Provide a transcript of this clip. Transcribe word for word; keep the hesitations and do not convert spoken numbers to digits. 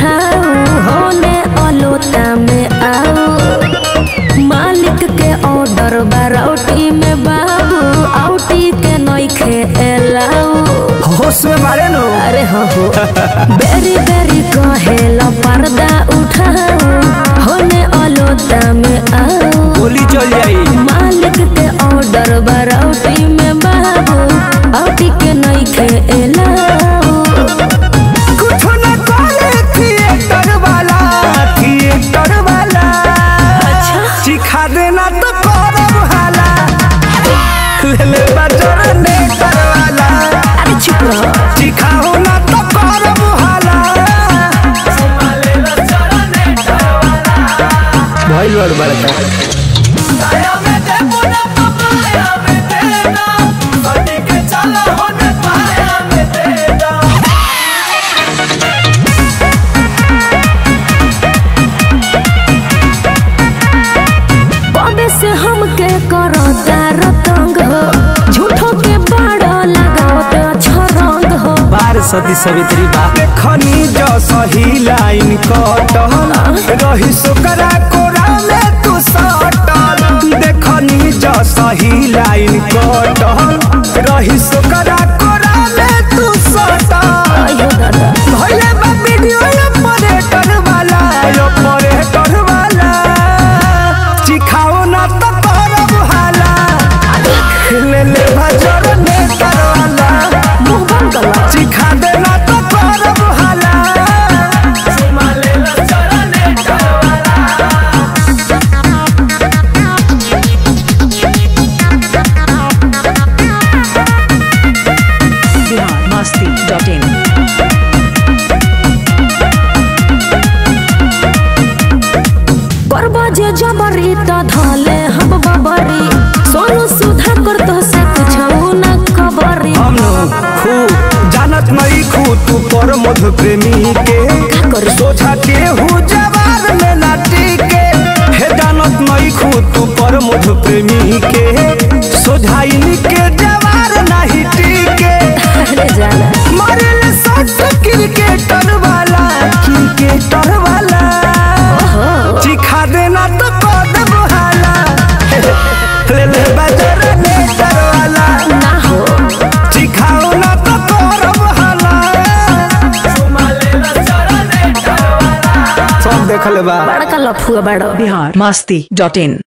उठाओ होने अलोता में आओ मालिक के ऑर्डर बारौटी में बाबू आउटी के नइखे एलाओ होश में मारे नो अरे हो हो बेरी बेरी कहेला पर्दा उठाओ होने अलोता में आओ गोली चल जाई मालिक के ऑर्डर बारौटी में बाबू आउटी के नइखे एलाओ कुछ न करे थिएटर वाला थिएटर वाला अच्छा सिखा देना तो करब हाला ले ले बजर ने करवाला अरे चुप रहो सिखाओ ना तो करब हाला भाई लड़ बड़का से हमके करो रतंग हो झूठो के बाड़ा लगाओ तो अच्छा रंग हो बार सदी सवित्री बा खनी जो सही लाइन कटल रही सुकरा कोरा में तू सटल देखनी जो सही लाइन कटल रही सुकरा कोरा में तू सटल आयो दादा भइले बा वीडियो ऑपरेटर वाला ऑपरेटर वाला सिखाओ ना तो करब हाला ले ले भजर ने करवाला मुंह बंद कर सिखा देना तो करब हाला बिहार मस्ती डॉट इन करबा जे जबरी त धले हम बबरी सोनू सुधा कर तो से कुछऊ न खबरी हम खू जानत नहीं खू तू पर मधु प्रेमी के कर सोझा के हूँ जवार में नाटी के हे जानत नहीं खू तू पर मधु प्रेमी के सोझा इनके जवार नहीं टीके अरे जाना मारे ले सट क्रिकेटर वाला क्रिकेटर वाला सिखा देना तो कदम हाला ले ले बजर ने करवाला ना हो सिखाओ ना तो करब हाला सब देख ले बा बड़का लफुआ बड़ो बिहार मस्ती डॉट इन